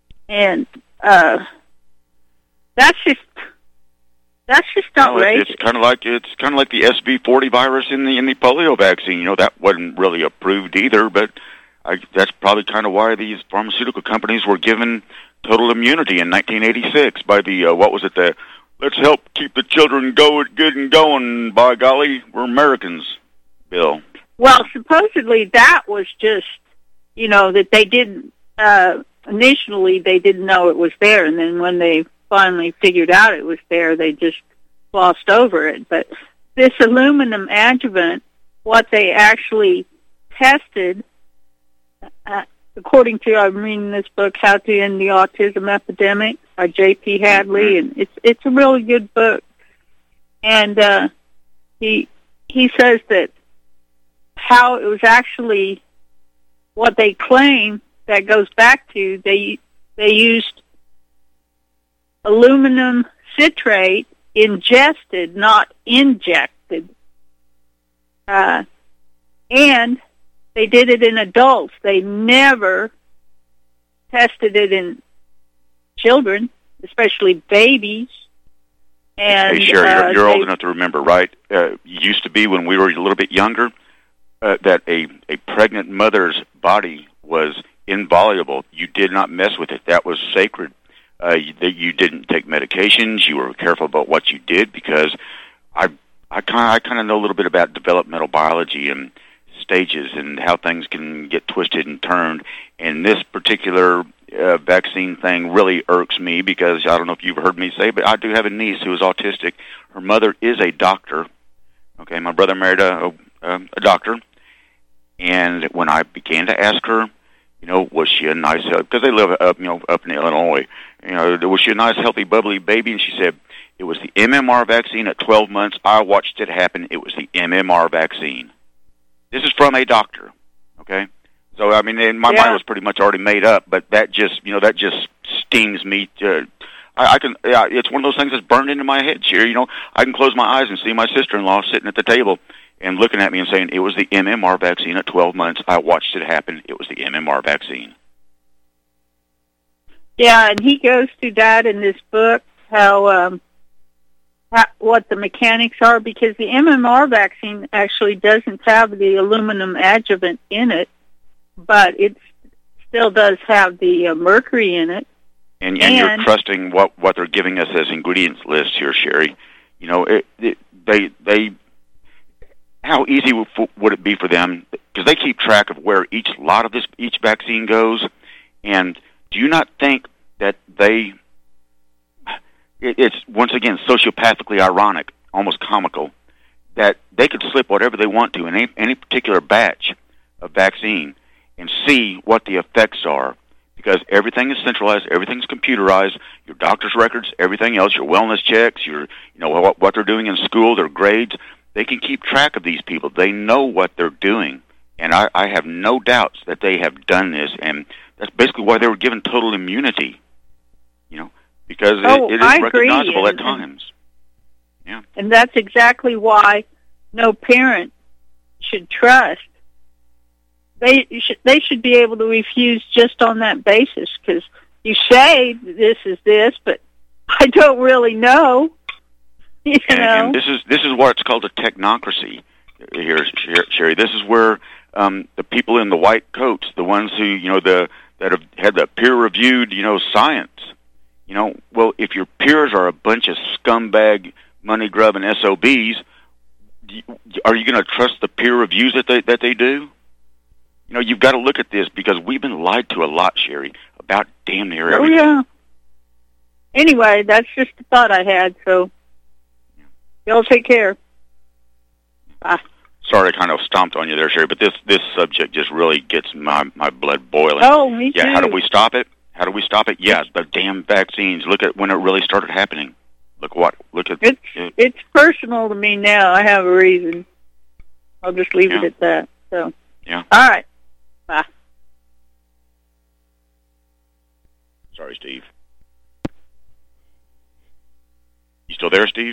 just outrageous. It's kind of like the SV40 virus in the polio vaccine. That wasn't really approved either, but that's probably kind of why these pharmaceutical companies were given total immunity in 1986 by the, what was it, the let's help keep the children good and going, by golly, we're Americans bill. Well, supposedly that was just, that they didn't, initially they didn't know it was there, and then when they finally figured out it was there, they just glossed over it. But this aluminum adjuvant, what they actually tested, according to, I'm reading this book, How to End the Autism Epidemic by J.P. Hadley, and it's a really good book. And he says that how it was actually what they claim that goes back to they used aluminum citrate ingested, not injected, and they did it in adults. They never tested it in children, especially babies. And hey, Sherry, you're old enough to remember, right? It used to be when we were a little bit younger that a pregnant mother's body was inviolable. You did not mess with it. That was sacred. You didn't take medications. You were careful about what you did, because I kind of know a little bit about developmental biology and stages and how things can get twisted and turned. And this particular vaccine thing really irks me, because I don't know if you've heard me say, but I do have a niece who is autistic. Her mother is a doctor. Okay, my brother married a doctor. And when I began to ask her, was she a nice, because they live up in Illinois, was she a nice, healthy, bubbly baby? And she said, it was the MMR vaccine at 12 months. I watched it happen. It was the MMR vaccine. This is from a doctor, okay? So, I mean, my mind was pretty much already made up, but that just, that just stings me. It's one of those things that's burned into my head, Sherry. I can close my eyes and see my sister-in-law sitting at the table and looking at me and saying, it was the MMR vaccine at 12 months. I watched it happen. It was the MMR vaccine. Yeah, and he goes through that in this book, how what the mechanics are, because the MMR vaccine actually doesn't have the aluminum adjuvant in it, but it still does have the mercury in it. And you're trusting what they're giving us as ingredients list here, Sherry. They how easy would it be for them, because they keep track of where each lot of each vaccine goes, and do you not think that it's once again sociopathically ironic, almost comical, that they could slip whatever they want to in any particular batch of vaccine and see what the effects are, because everything is centralized, everything's computerized, your doctor's records, everything else, your wellness checks, what they're doing in school, their grades. They can keep track of these people. They know what they're doing. And I have no doubts that they have done this, and that's basically why they were given total immunity, because it is recognizable at times. Yeah. And that's exactly why no parent should trust. They should be able to refuse just on that basis, because you say this is this, but I don't really know. And this is what's called a technocracy here, Sherry. This is where the people in the white coats, the ones who that have had the peer-reviewed science. Well, if your peers are a bunch of scumbag, money-grubbing SOBs, are you going to trust the peer reviews that they do? You've got to look at this, because we've been lied to a lot, Sherry, about damn near everything. Oh, yeah. Anyway, that's just a thought I had, so y'all take care. Bye. Sorry, I kind of stomped on you there, Sherry, but this subject just really gets my blood boiling. Oh, me too. Yeah, how do we stop it? Yeah, the damn vaccines. Look at when it really started happening. Look at it's personal to me now. I have a reason. I'll just leave it at that. So yeah. All right. Bye. Sorry, Steve. You still there, Steve?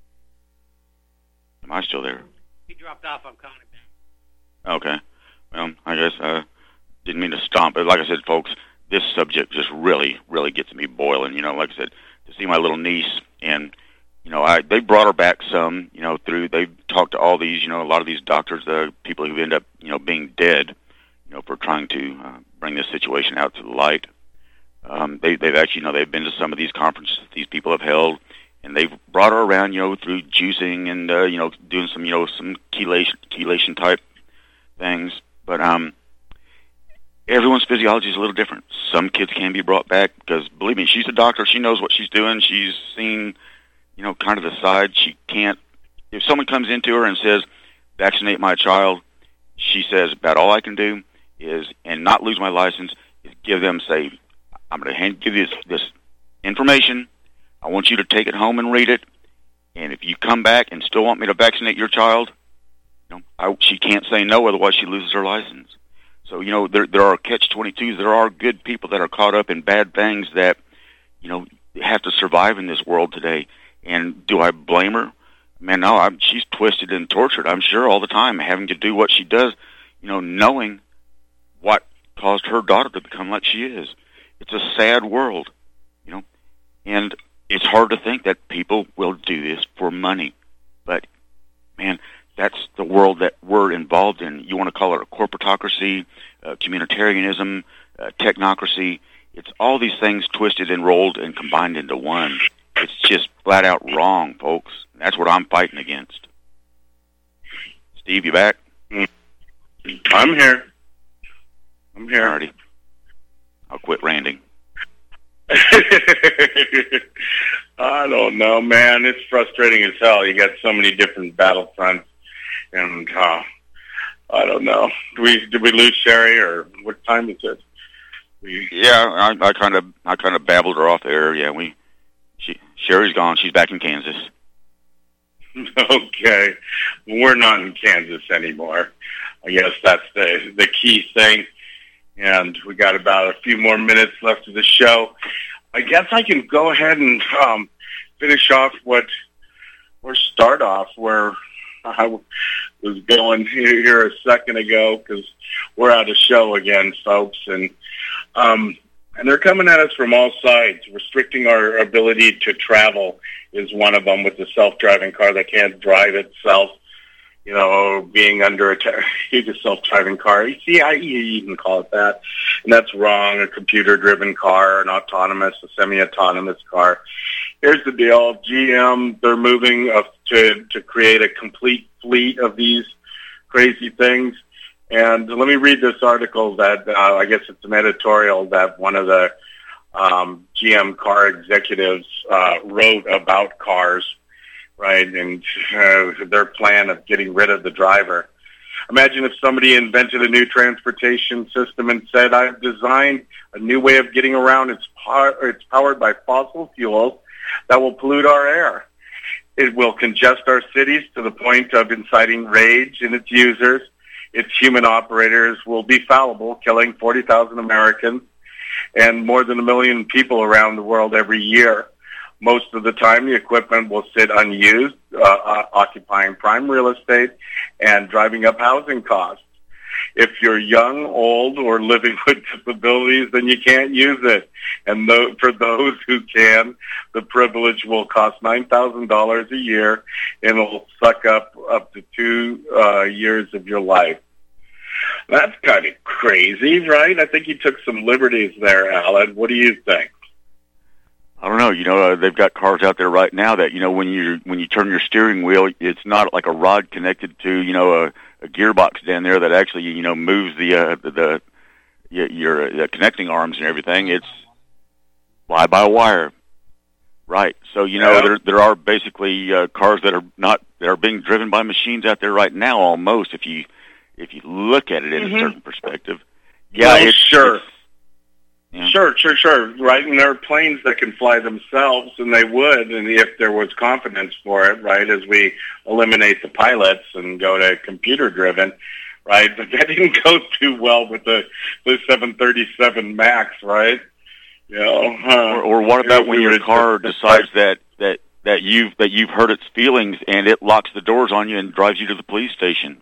Am I still there? He dropped off. I'm calling him back. Okay. Well, I guess didn't mean to stomp, but like I said, folks, this subject just really, really gets me boiling. Like I said, to see my little niece, and they brought her back some. They've talked to all these, a lot of these doctors, the people who end up, being dead. for trying to bring this situation out to the light. They've actually, they've been to some of these conferences that these people have held, and they've brought her around, through juicing and, doing some chelation type things. But everyone's physiology is a little different. Some kids can be brought back because, believe me, she's a doctor. She knows what she's doing. She's seen, kind of the side. She can't. If someone comes into her and says, "Vaccinate my child," she says, "About all I can do is, and not lose my license, is give them, say, I'm going to give you this information. I want you to take it home and read it. And if you come back and still want me to vaccinate your child, she can't say no, otherwise she loses her license." So, there are catch-22s. There are good people that are caught up in bad things that, have to survive in this world today. And do I blame her? Man, no, she's twisted and tortured, I'm sure, all the time, having to do what she does, knowing what caused her daughter to become like she is. It's a sad world, and it's hard to think that people will do this for money. But, man, that's the world that we're involved in. You want to call it a corporatocracy, communitarianism, technocracy. It's all these things twisted and rolled and combined into one. It's just flat out wrong, folks. That's what I'm fighting against. Steve, you back? I'm here. Alrighty. I'll quit ranting. I don't know, man. It's frustrating as hell. You got so many different battlefronts, and I don't know. Did we lose Sherry, or what time is it? Yeah, I kind of babbled her off there. Yeah, Sherry's gone. She's back in Kansas. Okay, we're not in Kansas anymore. I guess that's the key thing. And we got about a few more minutes left of the show. I guess I can go ahead and finish off or start off where I was going here a second ago, because we're out of show again, folks. And they're coming at us from all sides. Restricting our ability to travel is one of them, with the self-driving car that can't drive itself. Being under attack. It's a self-driving car. You can call it that. And that's wrong. A computer-driven car, an autonomous, a semi-autonomous car. Here's the deal. GM, they're moving to create a complete fleet of these crazy things. And let me read this article that, I guess it's an editorial that one of the GM car executives wrote about cars. Right, and their plan of getting rid of the driver. Imagine if somebody invented a new transportation system and said, "I've designed a new way of getting around. It's powered by fossil fuels that will pollute our air. It will congest our cities to the point of inciting rage in its users. Its human operators will be fallible, killing 40,000 Americans and more than 1 million people around the world every year. Most of the time, the equipment will sit unused, occupying prime real estate and driving up housing costs. If you're young, old, or living with disabilities, then you can't use it. And for those who can, the privilege will cost $9,000 a year, and it will suck up to 2 years of your life." That's kind of crazy, right? I think you took some liberties there, Alan. What do you think? I don't know. They've got cars out there right now that, when you turn your steering wheel, it's not like a rod connected to, a gearbox down there that actually, moves the connecting arms and everything. It's fly by wire. Right. So, there are basically cars that are being driven by machines out there right now, almost, if you look at it in a certain perspective. Yeah, well, sure. Sure. Right, and there are planes that can fly themselves, and they would, and if there was confidence for it, right, as we eliminate the pilots and go to computer-driven, right, but that didn't go too well with the 737 MAX, right? Or what about when your car decides that you've hurt its feelings and it locks the doors on you and drives you to the police station?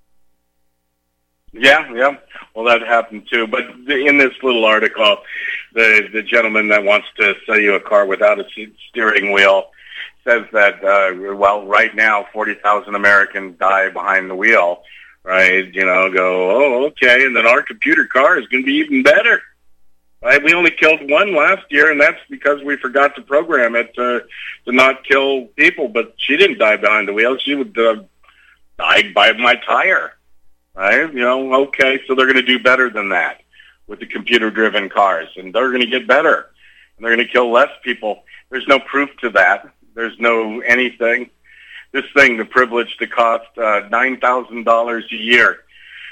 Yeah. Well, that happened too. But in this little article, the gentleman that wants to sell you a car without a steering wheel says that, right now, 40,000 Americans die behind the wheel, right? Go, oh, okay, and then our computer car is going to be even better. Right? We only killed one last year, and that's because we forgot to program it to not kill people. But she didn't die behind the wheel. She would die by my tire. Right? Okay, so they're going to do better than that with the computer-driven cars, and they're going to get better, and they're going to kill less people. There's no proof to that. There's no anything. This thing, the privilege to cost $9,000 a year.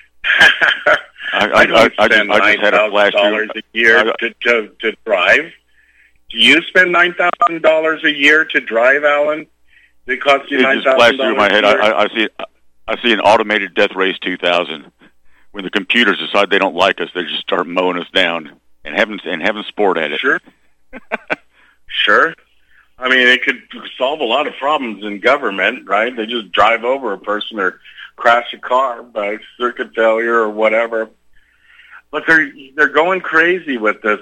I don't spend $9,000 a year to drive. Do you spend $9,000 a year to drive, Alan? It costs you $9,000. It just flashed through my head. I see an automated Death Race 2000. When the computers decide they don't like us, they just start mowing us down and having sport at it. Sure. Sure. I mean, it could solve a lot of problems in government, right? They just drive over a person or crash a car by circuit failure or whatever. But they're going crazy with this,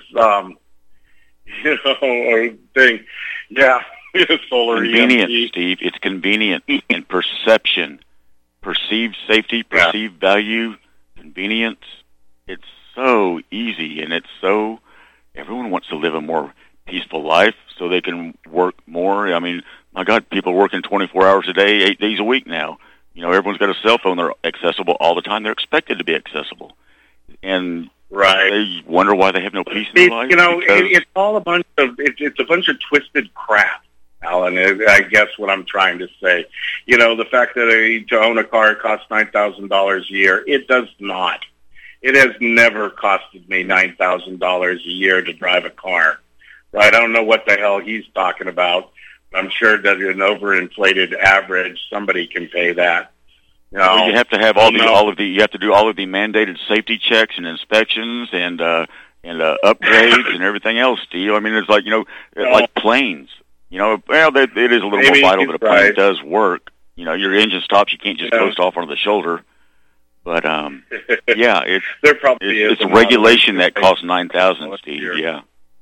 thing. Yeah, solar convenient, EMP. Steve. It's convenient and perception, perceived safety, perceived value, convenience. It's so easy, and everyone wants to live a more peaceful life so they can work more. I mean, my God, people working 24 hours a day, 8 days a week now. Everyone's got a cell phone. They're accessible all the time. They're expected to be accessible. And they wonder why they have no peace in their life. It's all a bunch of twisted crap, Alan. I guess what I'm trying to say. The fact that to own a car costs $9,000 a year, it does not. It has never costed me $9,000 a year to drive a car. Right? I don't know what the hell he's talking about. I'm sure that an overinflated average, somebody can pay that. Well, you have to have you have to do all of the mandated safety checks and inspections and upgrades and everything else, Steve. I mean, it's like like planes. It is a little more vital that a plane does work. Your engine stops, you can't just coast off onto the shoulder. But yeah, there probably is a regulation that costs $9,000, Steve. Year. Yeah.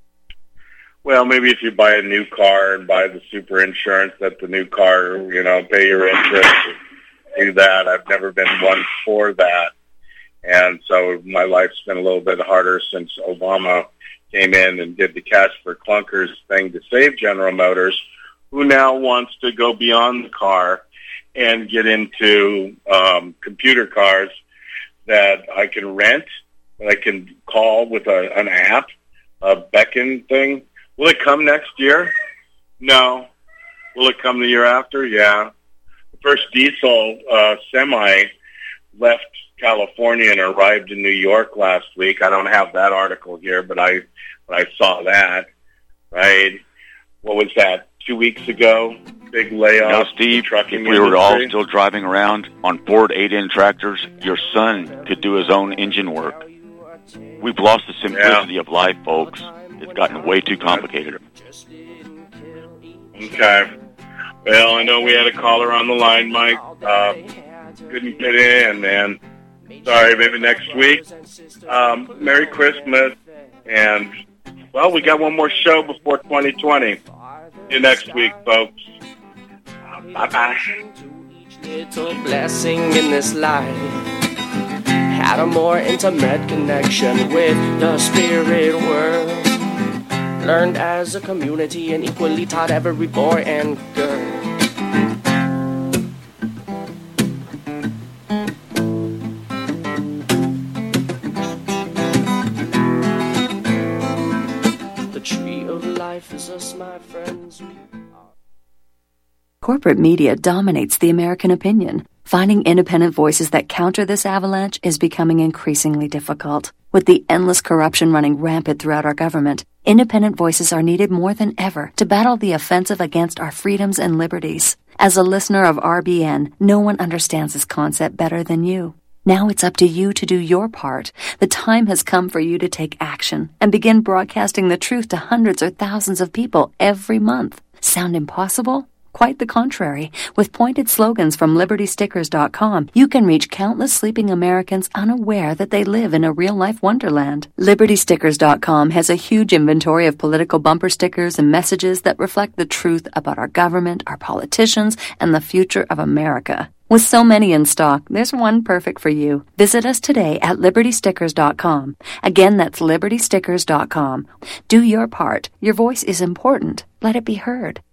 Well, maybe if you buy a new car and buy the super insurance, that the new car, pay your interest and do that. I've never been one for that. And so my life's been a little bit harder since Obama came in and did the cash for clunkers thing to save General Motors, who now wants to go beyond the car and get into computer cars that I can rent, that I can call with an app, a beckon thing. Will it come next year? No. Will it come the year after? Yeah. The first diesel semi left California and arrived in New York last week. I don't have that article here, but I saw that. Right? What was that? 2 weeks ago? Big layoff. Steve, trucking if we were all still driving around on Ford 8N tractors, your son could do his own engine work. We've lost the simplicity of life, folks. It's gotten way too complicated. Okay. Well, I know we had a caller on the line, Mike. Couldn't get in, man. Sorry, maybe next week. Merry Christmas. And, well, we got one more show before 2020. See you next week, folks. Bye-bye. Little blessing in this life. Had a more intimate connection with the spirit world. Learned as a community and equally taught every boy and girl. The tree of life is us, my friends. Corporate media dominates the American opinion. Finding independent voices that counter this avalanche is becoming increasingly difficult. With the endless corruption running rampant throughout our government, independent voices are needed more than ever to battle the offensive against our freedoms and liberties. As a listener of RBN, no one understands this concept better than you. Now it's up to you to do your part. The time has come for you to take action and begin broadcasting the truth to hundreds or thousands of people every month. Sound impossible? Quite the contrary. With pointed slogans from LibertyStickers.com, you can reach countless sleeping Americans unaware that they live in a real-life wonderland. LibertyStickers.com has a huge inventory of political bumper stickers and messages that reflect the truth about our government, our politicians, and the future of America. With so many in stock, there's one perfect for you. Visit us today at libertystickers.com. Again, that's libertystickers.com. Do your part. Your voice is important. Let it be heard.